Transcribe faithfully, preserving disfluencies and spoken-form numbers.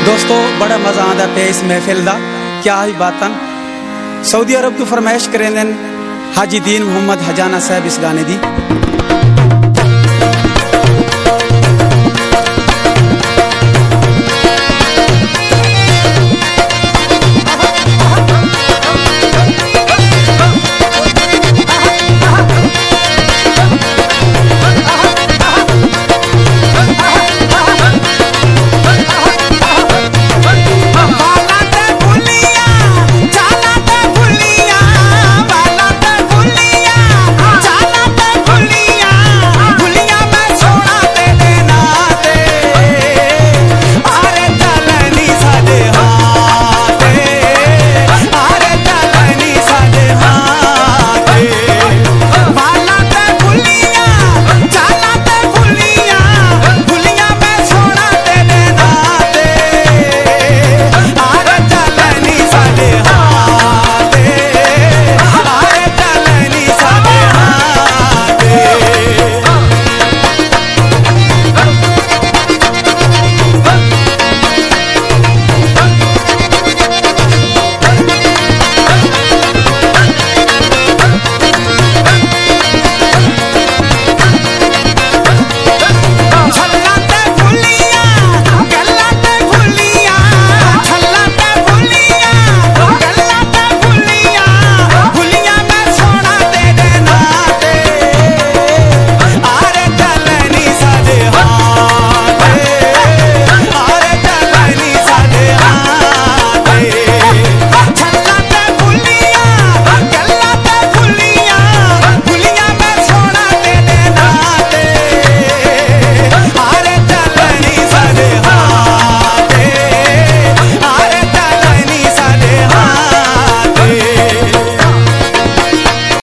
दोस्तों बड़ा मजा आंदा पे इस महफिल दा। क्या ही बातन सऊदी अरब तो फरमाइश करें हाजी दीन मोहम्मद हजाना साहब इस गाने दी।